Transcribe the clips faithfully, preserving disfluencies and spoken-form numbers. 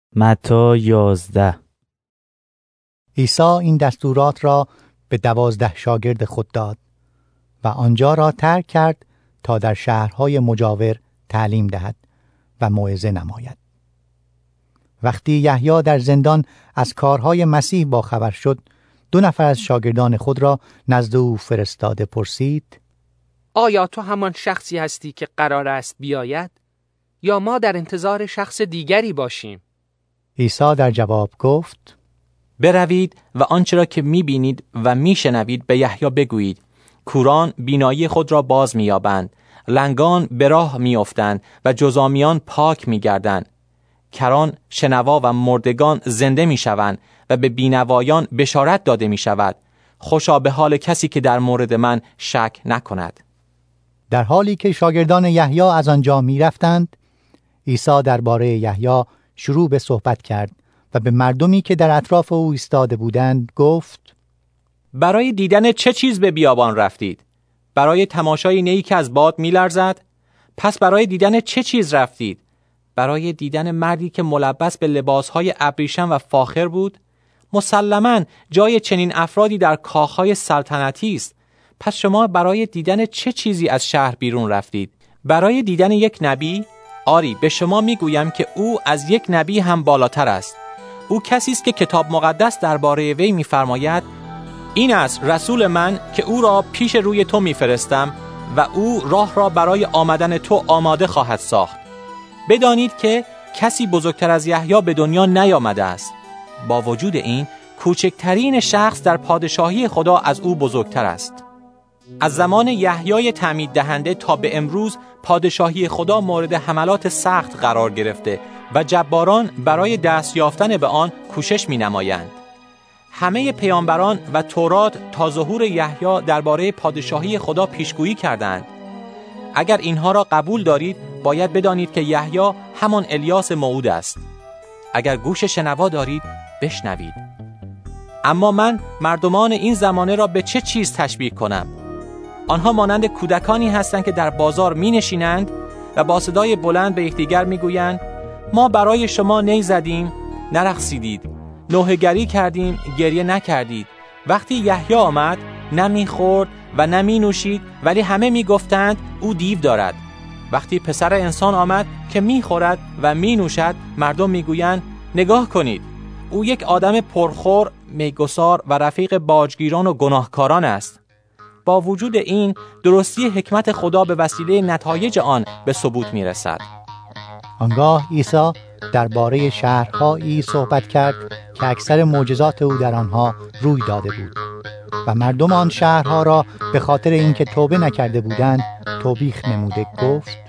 متی یازده. عیسی این دستورات را به دوازده شاگرد خود داد و آنجا را ترک کرد تا در شهرهای مجاور تعلیم دهد و موعظه نماید. وقتی یحیی در زندان از کارهای مسیح باخبر شد، دو نفر از شاگردان خود را نزد او فرستاده پرسید: آیا تو همان شخصی هستی که قرار است بیاید؟ یا ما در انتظار شخص دیگری باشیم؟ عیسی در جواب گفت: بروید و آنچه را که می‌بینید و می‌شنوید به یحیی بگویید. کوران بینایی خود را باز می‌یابند، لنگان به راه می‌افتند و جزامیان پاک می‌گردند. کران شنوا و مردگان زنده می‌شوند و به بینوایان بشارت داده می‌شود. خوشا به حال کسی که در مورد من شک نکند. در حالی که شاگردان یحیی از آنجا می‌رفتند، عیسی درباره یحیی شروع به صحبت کرد و به مردمی که در اطراف او ایستاده بودند گفت: برای دیدن چه چیز به بیابان رفتید؟ برای تماشای نیی که از باد می‌لرزد؟ پس برای دیدن چه چیز رفتید؟ برای دیدن مردی که ملبس به لباسهای ابریشم و فاخر بود؟ مسلماً جای چنین افرادی در کاخهای سلطنتی است. پس شما برای دیدن چه چیزی از شهر بیرون رفتید؟ برای دیدن یک نبی؟ آری، به شما میگویم که او از یک نبی هم بالاتر است. او کسی است که کتاب مقدس درباره وی می‌فرماید: این است رسول من که او را پیش روی تو می‌فرستم و او راه را برای آمدن تو آماده خواهد ساخت. بدانید که کسی بزرگتر از یحیی به دنیا نیامده است. با وجود این کوچکترین شخص در پادشاهی خدا از او بزرگتر است. از زمان یحیی تعمید دهنده تا به امروز پادشاهی خدا مورد حملات سخت قرار گرفته و جباران برای دست یافتن به آن کوشش می نمایند. همه پیامبران و تورات تا ظهور یحیی درباره پادشاهی خدا پیشگویی کردند. اگر اینها را قبول دارید، باید بدانید که یحیی همان الیاس موعود است. اگر گوش شنوا دارید، بشنوید. اما من مردمان این زمانه را به چه چیز تشبیه کنم؟ آنها مانند کودکانی هستند که در بازار می نشینند و با صدای بلند به یکدیگر می گویند: ما برای شما نی زدیم، نرقصیدید، نوحه‌گری کردیم، گریه نکردید. وقتی یحیی آمد، نمی خورد و نمی نوشید، ولی همه می گفتند او دیو دارد. وقتی پسر انسان آمد که می خورد و می نوشد، مردم می گویند: نگاه کنید، او یک آدم پرخور، میگسار و رفیق باجگیران و گناهکاران است. با وجود این، درستی حکمت خدا به وسیله نتایج آن به ثبوت می رسد. آنگاه عیسی درباره شهرهایی صحبت کرد که اکثر معجزات او در آنها روی داده بود و مردم آن شهرها را به خاطر اینکه توبه نکرده بودند توبیخ نموده گفت: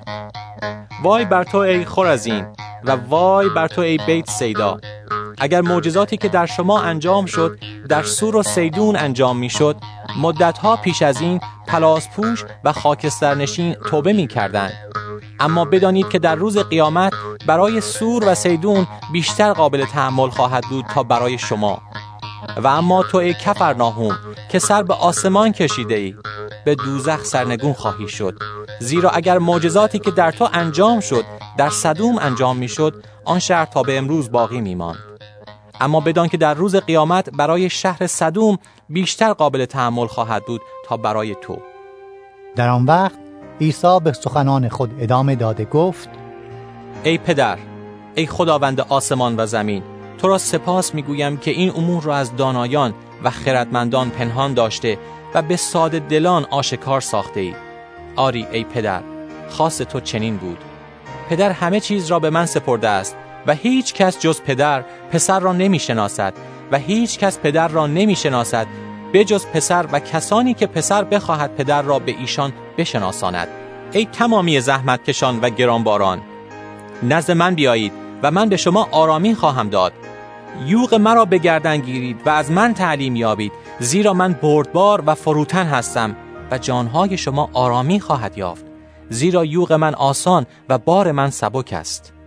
وای بر تو ای خرزین و وای بر تو ای بیت سیدا. اگر معجزاتی که در شما انجام شد در سور و سیدون انجام می شد، مدتها پیش از این پلاسپوش و خاکسترنشین توبه می کردند. اما بدانید که در روز قیامت برای سور و سیدون بیشتر قابل تحمل خواهد بود تا برای شما. و اما تو ای کفرناهوم که سر به آسمان کشیده ای، به دوزخ سرنگون خواهی شد. زیرا اگر معجزاتی که در تو انجام شد در سدوم انجام می شد، آن شهر تا به امروز باقی می ماند. اما بدان که در روز قیامت برای شهر سدوم بیشتر قابل تحمل خواهد بود تا برای تو. در آن وقت عیسی به سخنان خود ادامه داده گفت: ای پدر، ای خداوند آسمان و زمین، تو را سپاس میگویم که این امور را از دانایان و خردمندان پنهان داشته و به ساده دلان آشکار ساخته ای. آری ای پدر، خواست تو چنین بود. پدر همه چیز را به من سپرده است و هیچ کس جز پدر پسر را نمی شناسد و هیچ کس پدر را نمی شناسد به جز پسر و کسانی که پسر بخواهد پدر را به ایشان بشناساند. ای تمامی زحمت کشان و گرانباران، نزد من بیایید و من به شما آرامی خواهم داد. یوغ مرا به گردن گیرید و از من تعلیم یابید، زیرا من بردبار و فروتن هستم و جانهای شما آرامی خواهد یافت. زیرا یوغ من آسان و بار من سبک است.